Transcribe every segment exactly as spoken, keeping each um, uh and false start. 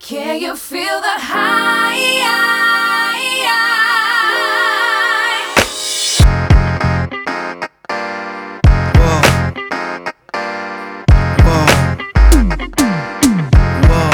Can you feel the high? Whoa. Whoa. Whoa.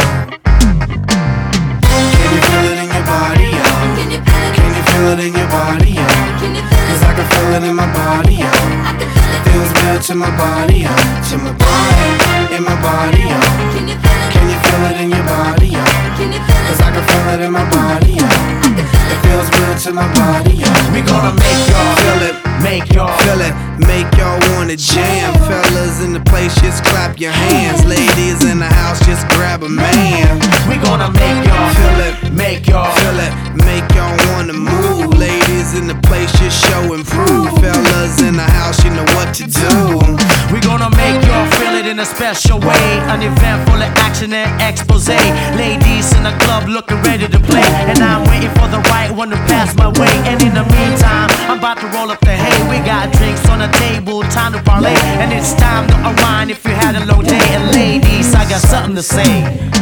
Can you feel it in your body, yo? Can you feel it? Can you feel it in your body, yo? Can you feel it? 'Cause I can feel it in my body, yo. I can feel it. Feels good to my body, yo. To my body, in my body, yo. Can you feel it? Can you feel it in your body, yo? Can you feel it? 'Cause I can feel it in my body, yo. I can feel It it. feels good to my body, yo. We gonna make y'all Feel it, make y'all feel it, make y'all wanna jam. Fellas in the place, just clap your hands. Ladies in the house, just grab a man. We gonna make y'all Feel it, make y'all feel it, make y'all wanna move. Ladies in the place, just show and prove. Fellas in the house, you know what to do. We gonna make y'all feel it in a special way. An event full of action and expose. Ladies in the club looking ready to play, and I'm waiting for the right one to pass my way. And in the meantime, I'm about to roll up the hay. We got drinks on the table, time to parlay, and it's time to unwind if you had a long day. And ladies, I got something to say.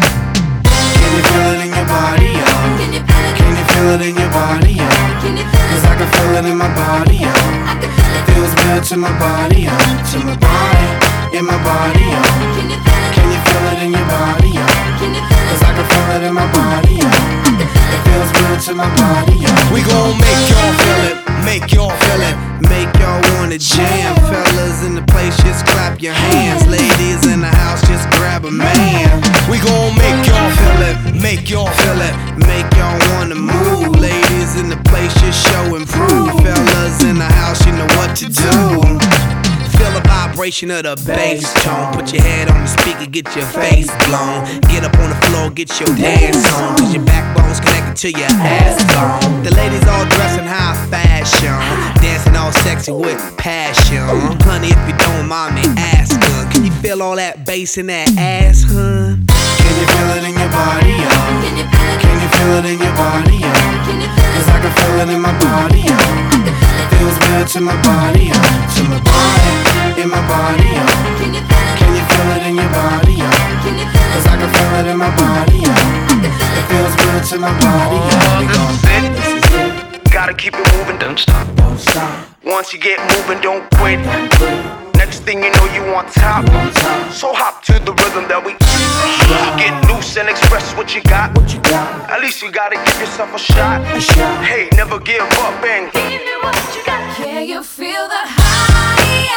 Can you feel it in your body, yo? Can you feel it? Can you feel it in your body, yo? Can you feel 'Cause it? I can feel it in my body, yo. I can feel it. Feels good to my body, yo. To my body, in my body, yo. Can you feel it? Can you feel it in your body, yo? Can you feel 'Cause it? I can feel it in my body, yo. I can feel It it. feels good to my body, yo. We gon' make y'all feel it, make y'all feel it, make y'all wanna jam. Fellas in the place, just clap your hands. Ladies in the house, just grab a man. We gon' make y'all feel it, make y'all feel it, make y'all wanna move. Ladies in the place, just show and prove. Fellas in the house, you know what to do. Feel the vibration of the bass tone. Put your head on the speaker, get your face blown. Get up on the floor, get your dance on. 'Cause your backbone's connected to your ass bone. The ladies all dressed in high fashion, dancing all sexy with passion. Honey, if you don't mind me asking, can you feel all that bass in that ass, huh? Can you feel it in your body, yo? Can you feel it? Can you feel it in your body, yo? Can you feel it? 'Cause I can feel it in my body, yo. I can feel it. Feels good to my body, yo. To my body, in my body, yo. Can you feel it? Can you feel it in your body, yo? Can you feel it? 'Cause I can feel it in my body, yo. I can feel It it. feels good to my body, yo. We gon' This is it. Gotta keep it moving, don't stop. don't stop, Once you get moving, don't quit. don't quit. Next thing you know, you on top. On top. So hop to the rhythm that we get loose and express what you got. What you got? At least you gotta give yourself a shot. A shot. Hey, never give up and Can you feel the high?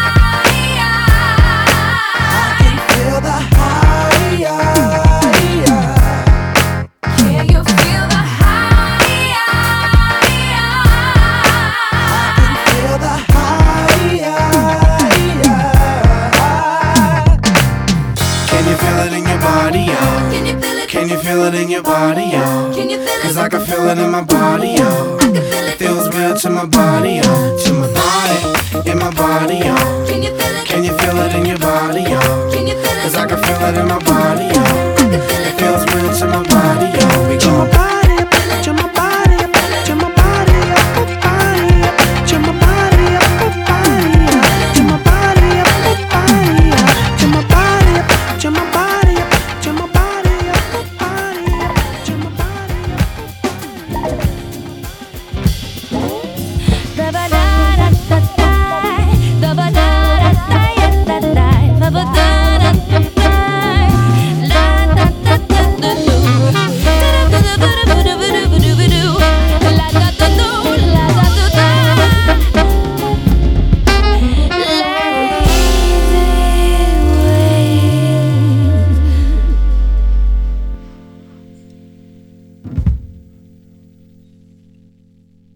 I can feel the high, Can you feel the high? feel the high. Can you feel it in your body, yo? Can you feel it? Can you feel it in your body, yo? Can you feel 'Cause it? I can feel it in my body, yo. I can feel it. Feels good to my body, yo. To my body, in my body, yo. Can you feel it? Can you feel it in your body, yo? Can you feel it? 'Cause I can feel it in my body, yo.